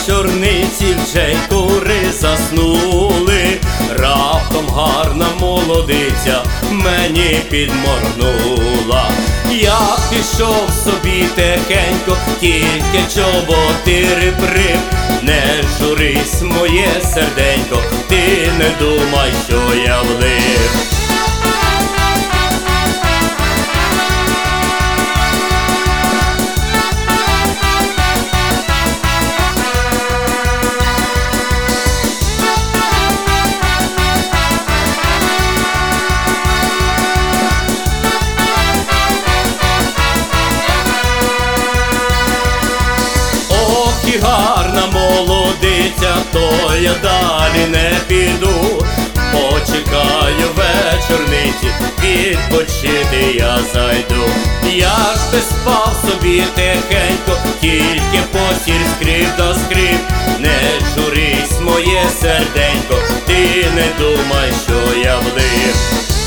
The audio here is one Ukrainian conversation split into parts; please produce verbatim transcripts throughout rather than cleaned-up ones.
вечорниці вже й кури заснули, раптом гарна молодиця мені підморгнула. Я пішов собі тихенько, тільки чоботи прив. Не журись, моє серденько, ти не думай, що я влив. Гарна молодиця, то я далі не піду. Почекаю вечорниці, відпочити я зайду. Я ж би спав собі тихенько, тільки постіль скрип да скрип. Не журись, моє серденько, ти не думай, що я влив.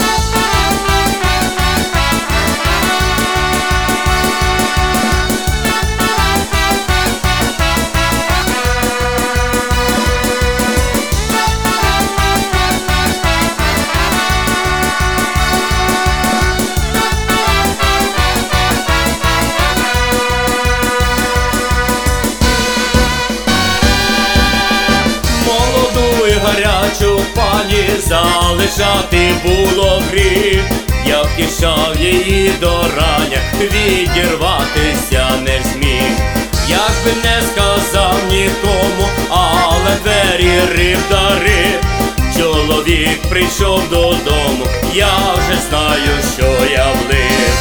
Гарячу пані залишати було гріх. Я втішав її до рання, відірватися не зміг. Як би не сказав нікому, але двері рив да рив. Чоловік прийшов додому, я вже знаю, що я влив.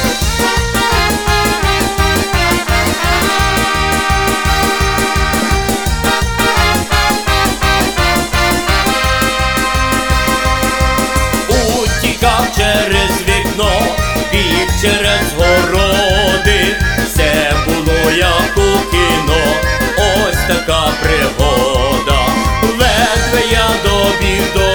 Через вікно, біг через городи, все було як у кіно, ось така пригода. Ледве я добіг до